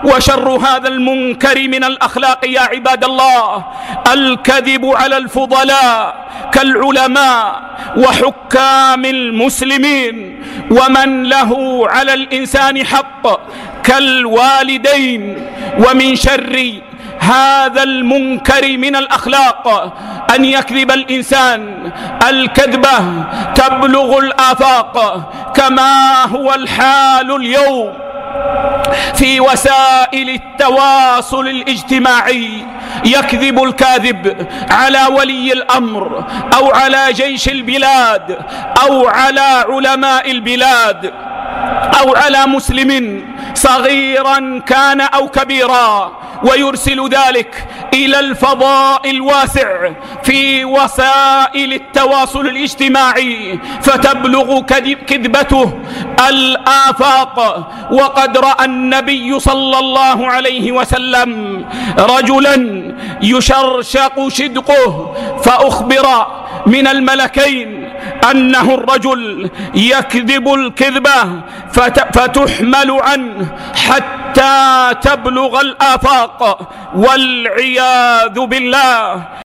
وشر هذا المنكر من الأخلاق يا عباد الله الكذب على الفضلاء كالعلماء وحكام المسلمين ومن له على الإنسان حق كالوالدين. ومن شر هذا المنكر من الأخلاق أن يكذب الإنسان الكذبة تبلغ الآفاق، كما هو الحال اليوم في وسائل التواصل الاجتماعي. يكذب الكاذب على ولي الأمر أو على جيش البلاد أو على علماء البلاد أو على مسلم صغيرا كان أو كبيرا، ويرسل ذلك إلى الفضاء الواسع في وسائل التواصل الاجتماعي فتبلغ كذبته الآفاق. وقد رأى النبي صلى الله عليه وسلم رجلا يشرشق شدقه فأخبر من الملكين أنه الرجل يكذب الكذبة فتحمل عنه حتى تبلغ الآفاق والعياذ بالله.